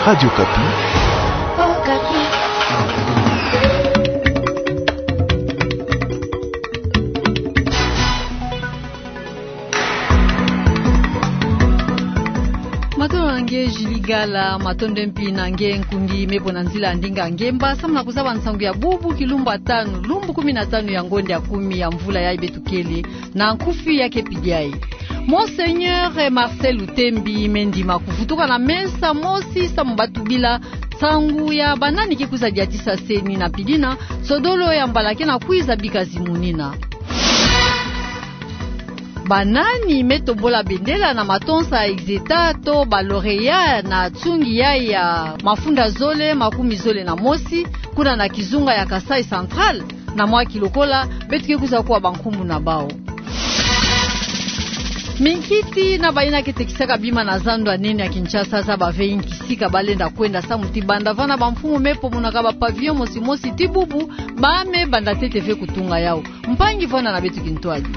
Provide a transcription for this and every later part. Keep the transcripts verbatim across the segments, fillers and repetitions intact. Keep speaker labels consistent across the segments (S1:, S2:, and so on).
S1: Radio Kapi.
S2: Oh, Kapi.
S3: Matono nge jiligala matonde mpi na nge nkundi mepo na nzila ndinga ngemba samna kusaba nsangu ya bubu kilumbu atanu lumbu kumi na tano ya ngonde ya kumi ya mvula ya ibetukele na nkufi yake pijai. Monseigneur Marcel Lutembi mendima kufutuka na mesa mosi sa mbatu bila sangu ya banani kikuza diatisa seni na pidina sodolo ya mbalake na kuiza bikazi munina. Banani metombola bendela na matonsa exeta to baloreya na tsungi ya ya mafunda zole makumi zole na mosi kuna na kizunga ya Kasai Central na mwa kilokola betuke kuza kuwa bankumu na bao. Minkiti na baina ketekisaka bima na zando anene ya Kinshasa sa bavei nkisika balenda kwenda sa mutibanda vana bamfumu mepo munaka ba pavillon mosi mosi tibubu bame banda T T V kutunga yao mpangi vona na betu kintwaji.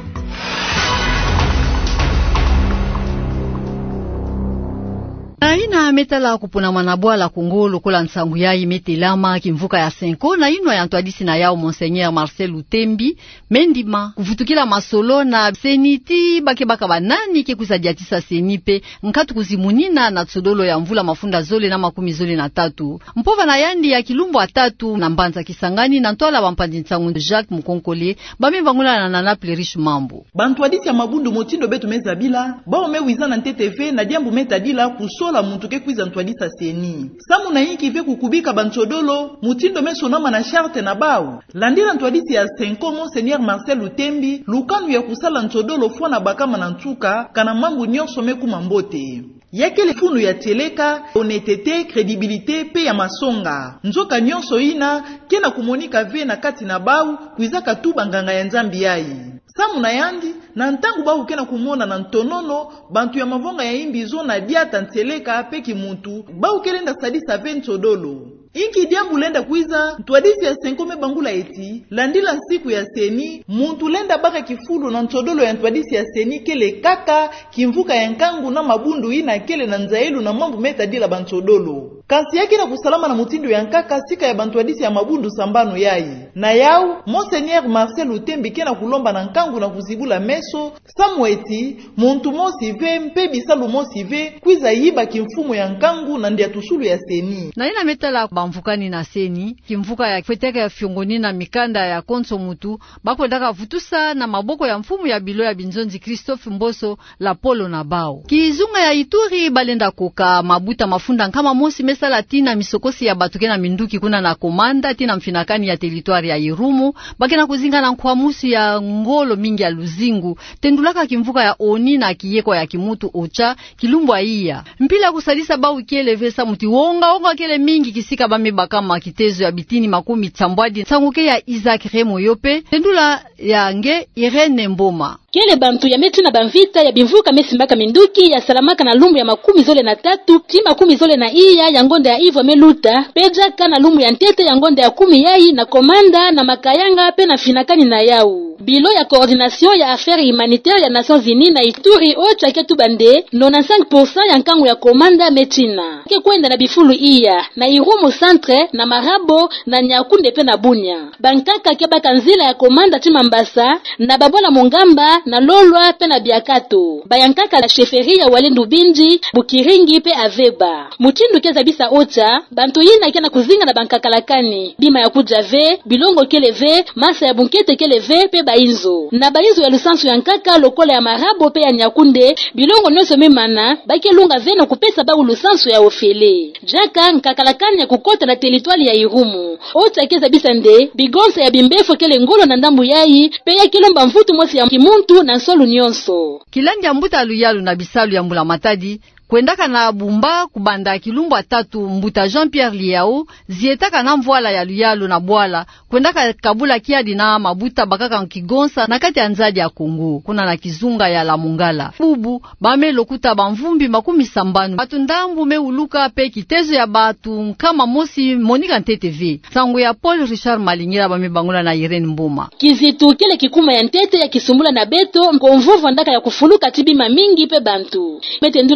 S3: Na ina metala kupuna manabwala kongolo kola nsangu ya imetelama kimvuka ya Senko na ino ya ntwadisi na yao Monseigneur Marcel Lutembi mendima kufutukila masolo na seniti bake baka banani ke kusadiatisa senipe nkatu kuzimunina na tsodolo ya mvula mafunda zole na makumi zole na tatu mpova na yandi ya kilumbu atatu na mbanza Kisangani na ntoala bampandi nsangu Jacques Mukonkole bame bangula na nana plerish mambo
S4: bantwadisi ya mabundu motindo betu mezabila bao mewiza na T T V na diambu metadila kuso la muntu ke kwiza ntwadisa seni samu na yiki ve kukubika banchodolo mutindo mesonama na charte na bao landira ntwadisi ya Senko Monseigneur Marcel Lutembi lukanu ya kusala ntodolo fwa na bakama na ntuka kana mambu nyonso meku mambote yakele funu ya teleka honestete credibilité pe ya masonga nzoka nyonso ina kena kumonika ve na kati na bao kuizaka tu banganga ya nzambi yayi samu na yandi na ntangu bao kena kumona na ntonono bantu ya mavonga ya imbizo na diata nteleka apeki muntu bao kelenda sadisa ventodolo inki diambu lenda kuiza ntwadisi ya Senko me bangula eti landila siku ya seni muntu lenda baka kifulu na ntodolo ya ntwadisi ya seni kele kaka kimvuka ya nkangu na mabundu ina kele na nzaelu na mambu meta dila bantodolo kasi yake na kusalama na mutindo ya nkaka sika ya bantwadisi ya mabundu sambano yayi na yao Monseigneur Marcel Lutembi kena kulomba na nkangu na kuzibula meso samweti muntu mosi ve mpe bisalu mosi ve kuiza yiba kimfumo ya nkangu na ndia tusulu ya seni
S3: na ina metala bamvukani na seni kimvuka ya kweteka ya fiongoni na mikanda ya konso mutu bako ndaka vutusa na maboko ya mfumu ya bilo ya binzonzi Christophe Mboso la polo na bao kizunga ya Ituri balenda koka mabuta mafunda nkama mosi mesa latina misokosi ya batuke na minduki kuna na komanda tina mfinakani ya teritwari ya Irumu bakena kuzinga na nkwamusu ya ngolo mingi ya luzingu tendulaka kimvuka ya oni na kiyeko ya kimutu ocha kilumbwa iya mpila kusalisa bau kele vesa muti wonga wonga kele mingi kisika bame bakama kitezo ya bitini makumi tsambwadi sanguke ya Isaac Remo yope tendula ya nge Irene Mboma
S5: kele bantu ya metu na banvita ya bimvuka mesimbaka minduki ya salamaka na lumbu ya makumi zole na tatu ti makumi zole na iya ya ngonde ya Ivo Meluta pejaka na lumbu ya ntete ya ngonde ya kumi yayi na komanda na makayanga pe na finakani na yau bilo ya coordination ya affaires humanitaires ya Nations Unies na Ituri ocha ketu bande noventa y cinco por ciento ya nkangu ya komanda metina ke kwenda na bifulu iya na Irumu centre na Marabo na Nyakunde pe na Bunya bankaka ke bakanzila ya komanda ti Mambasa na babola Mongamba na Lolwa pe na Biakato bayankaka la sheferia walendu binji Bukiringi pe Aveba mutindu keza bisa ocha bantu yina kena kuzinga na bankakalakani bima ya kujave bilongo keleve masa ya bunkete keleve pe bainzo na bainzo ya lusansu ya nkaka lokola ya Marabo pe ya Nyakunde bilongo nyonso memana bakelunga vena kupesa ba lusansu ya ofele jaka nkakalakani ya kukota na teritwali ya Irumu ocha keza bisa nde bigonsa ya bimbefo kele ngolo na ndambu yayi pe ya kilomba mvutu mosi ya kimuntu na solu nyonso
S3: kilandi ya mbuta luyalu na bisalu ya mbula matadi kwendaka na bumba kubanda kilumbu atatu mbuta Jean-Pierre Liao zietaka na mvwala ya luyalu na bwala kwendaka kabula kiadi na mabuta bakaka nkigonsa na kati ya nzadi ya Kongo kuna na kizunga ya la Mungala bubu bame lokuta bamvumbi makumi sambanu batu ndambu meuluka pe kitezo ya batu kama mosi Monika T T V sangu ya Paul Richard Malingira bame bangula na Irene Mboma
S5: kizitu kile kikuma ya ntete ya kisumbula na beto mkomvuvu ndaka ya kufuluka tibima mingi pe bantu metendula mama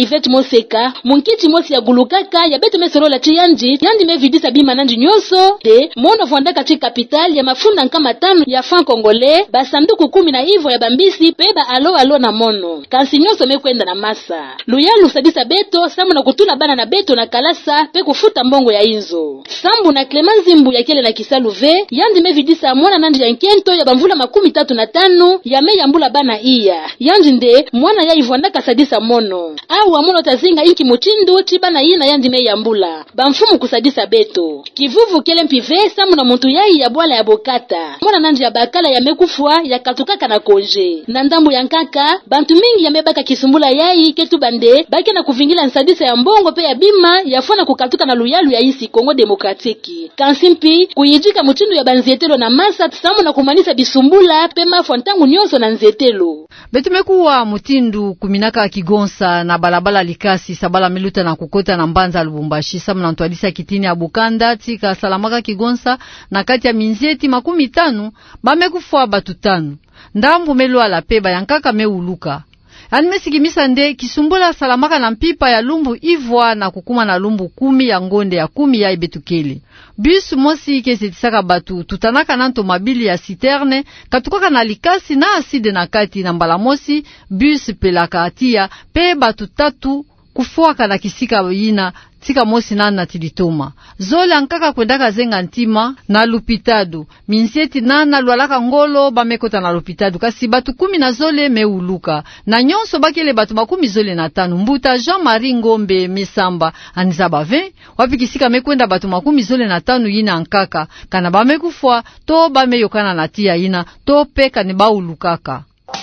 S5: Yvette Moseka munkiti mosi ya gulukaka ya beto mesoro la chiyanji yandi mevidisa bima nanji nyoso de mono vonda katika kapital ya mafunda nkama tano ya fan congolais basanduku kumi na ivo ya bambisi peba alo alo na mono kansi nyoso mekwenda na masa luyalu sadisa beto samu na kutula bana na beto na kalasa pe kufuta mbongo ya inzo sambu na Clemenzi Mbu ya kele na Kisalu ve yandi mevidisa mwana nanji ya nkento ya bamvula makumi tatu na tano ya me yambula bana iya yandi nde mwana ya ivonda kasadisa mono au amono tazinga inki muchindu chibana ina yandi me yambula bamfumu kusadisa beto kivuvu kele mpive samu na muntu yai ya bwala ya bokata mwana nanji ya bakala ya mekufwa ya katukaka na konje na ndambu ya nkaka bantu mingi ya mebaka kisumbula yai ketu bande baki na kuvingila nsadisa ya mbongo pe ya bima yafona kukatuka na luyalu ya isi Kongo Demokratiki kansimpi kuyijika muchindu ya banzetelo na masa samu na kumanisa bisumbula pe mafontangu nyonso na nzetelo
S3: betumekuwa mutindu kuminaka Kigonsa na balabala likasi sabala miluta na kukota na Mbanza Lubumbashi samu na ntwadisa kitini ya Bukanda tika salamaka Kigonsa na kati ya minzeti makumi tanu bamekufwa batu tanu ndambu melwa la peba yankaka meuluka yani mesikimisa nde kisumbula salamaka na mpipa ya lumbu ivwa na kukuma na lumbu kumi ya ngonde ya kumi ya ibetukele bus mosi kesetisaka batu tutanaka nanto mabili ya citerne katukaka na likasi na aside na kati na mbala mosi bus pelaka atia pe batu tatu kufuaka na kisika yina tika mosi nana tilitoma zole ankaka kwendaka zenga ntima na lupitadu minsieti nana lwalaka ngolo bamekota na lupitadu kasi batu kumi na zole meuluka na nyonso bakele batu makumi zole na tanu mbuta Jean-Marie Ngombe Mesamba aniza bave wapi kisika mekwenda batu makumi zole na tanu yina ankaka kana bamekufwa to bameyokana na tia yina to peka ni baulukaka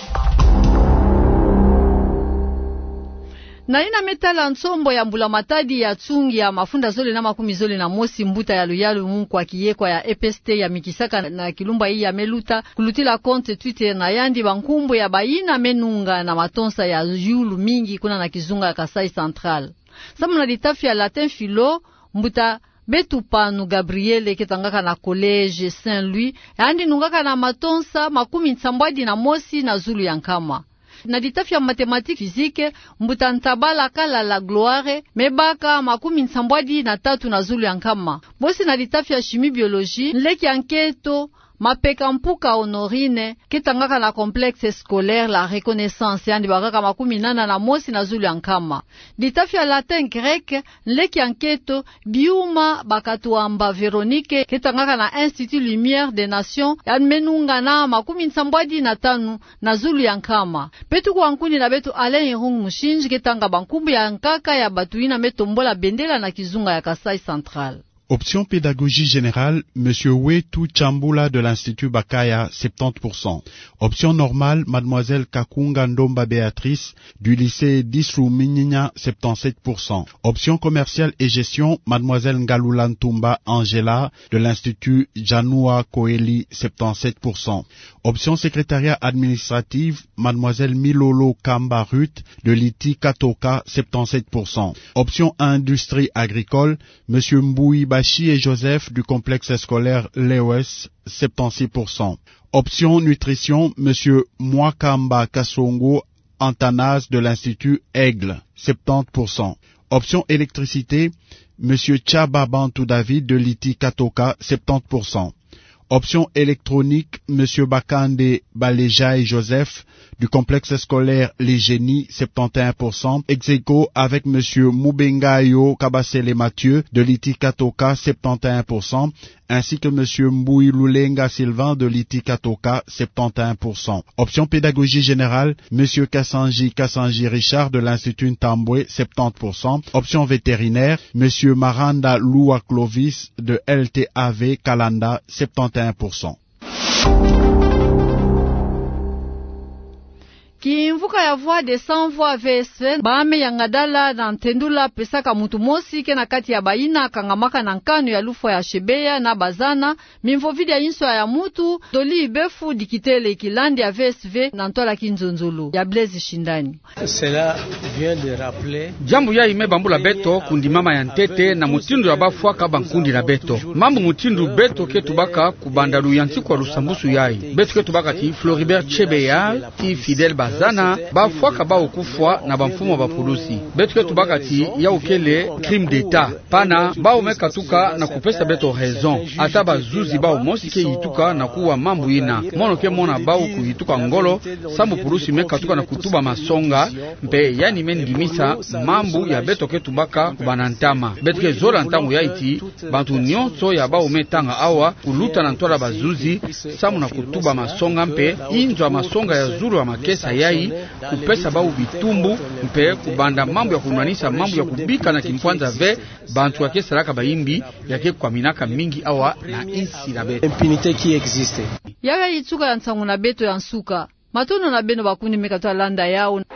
S3: na ina metala nsombo ya mbula matadi ya tsungi ya mafunda zole na makumi zole na mosi mbuta ya luyalu mungu wa kiyekwa ya E P S T ya Mikisaka na Kilumba hii ya meluta kulutila konte Twitter na yandi bankumbu ya baina menunga na matonsa ya yulu mingi kuna na kizunga ya Kasai Central samu na litafi ya Latin Philo mbuta Betu Panu Gabriele ketangaka na College Saint-Louis yandi nungaka na matonsa makumi nsambwadi na mosi na zulu ya nkama na ditafia mathématique physique mbuta ntabala kala la gloire mebaka makumi nsambwadi na tatu na zulu ya nkama bosi na ditafia chimie biologie nleki anketo mapeka mpuka honorine ketangaka na complexe scolaire la reconnaissance yandi bakaka makumi nana na mosi na zulu ya nkama ditafia latin grec nleki anketo biuma bakatuamba Veronique ketangaka na Institut Lumière des Nations yandi menunga na makumi nsambwadi na tanu na zulu ya nkama petu kwa nkuni na betu Alain Irung Mushinji ketanga bankumbu ya nkaka ya batuina metombola bendela na kizunga ya Kasai Central.
S1: Option pédagogie générale, Monsieur Wetu Chambula de l'Institut Bakaya, soixante-dix pour cent. Option normale, Mademoiselle Kakunga Ndomba Béatrice du lycée Disruminina, soixante-dix-sept pour cent. Option commerciale et gestion, Mademoiselle Ngalulantumba Angela de l'Institut Janua Koeli, soixante-dix-sept pour cent. Option secrétariat administrative, Mademoiselle Milolo Kamba Ruth de l'I T I Katoka, soixante-dix-sept pour cent. Option industrie agricole, Monsieur Mboui Bachi et Joseph du complexe scolaire Lewes, soixante-six pour cent. Option nutrition, Monsieur Mwakamba Kasongo Antanas de l'Institut Aigle, soixante-dix pour cent. Option électricité, Monsieur Chaba Bantou David de l'I T I Katoka, soixante-dix pour cent. Option électronique, Monsieur Bakande Baleja et Joseph du complexe scolaire Les Génies, soixante et onze pour cent. Ex-aequo avec Monsieur Mubengayo Kabasele Mathieu de l'I T I Katoka, soixante et onze pour cent, ainsi que Monsieur Mboui Lulenga Sylvain de l'I T I Katoka, soixante et onze pour cent. Option pédagogie générale, Monsieur Kassanji Kassanji Richard de l'Institut Ntambwe, soixante pour cent. Option vétérinaire, Monsieur Maranda Lua Clovis de L T A V Kalanda, soixante et onze pour cent.
S3: Kimvuka ya voix de sans voix V S V baame ya ngadala na ntendula pesaka mutu mosi ke na kati ya baina kangamaka na nkanu ya lufu ya shebeya na bazana mimvo vidi ya inso ya mutu doli ibefu dikitele kilandi ya V S V na ntola kinzonzulu ya Blaise Shindani.
S6: Cela vient de rappeler
S7: jambu ya ime bambula beto kundi mama ya ntete na mutindu ya bafwa ka bankundi na beto mambu mutindu beto ke tubaka kubandalu yansi kwa lusambusu yai beto ke tubaka ti Floribert Chebeya ti Fidel Bazana bazana bafwaka bao kufwa na bamfumo ba polusi betu ketu bakati ya ukele crime d'etat pana bao mekatuka na kupesa beto raison ata bazuzi bao mosike yituka na kuwa mambu ina mono ke mona bao kuyituka ngolo sambu polusi mekatuka na kutuba masonga mpe yani mendimisa mambu ya beto ketu baka kubanantama betu ke zola ntangu ya iti bantu nyonso ya bao metanga awa kuluta na ntola bazuzi samu na kutuba masonga mpe injwa masonga ya zuru wa makesa yai kupesa bao bitumbu mpe kubanda mambo ya kunanisa mambo ya kubika na kimpwanza ve bantu wake saraka baimbi yake kwa minaka mingi awa na insi na beto
S6: impunité qui existe
S3: yaga yitsuka ya nsangu na beto ya nsuka matono na beno bakuni mekatwa landa yao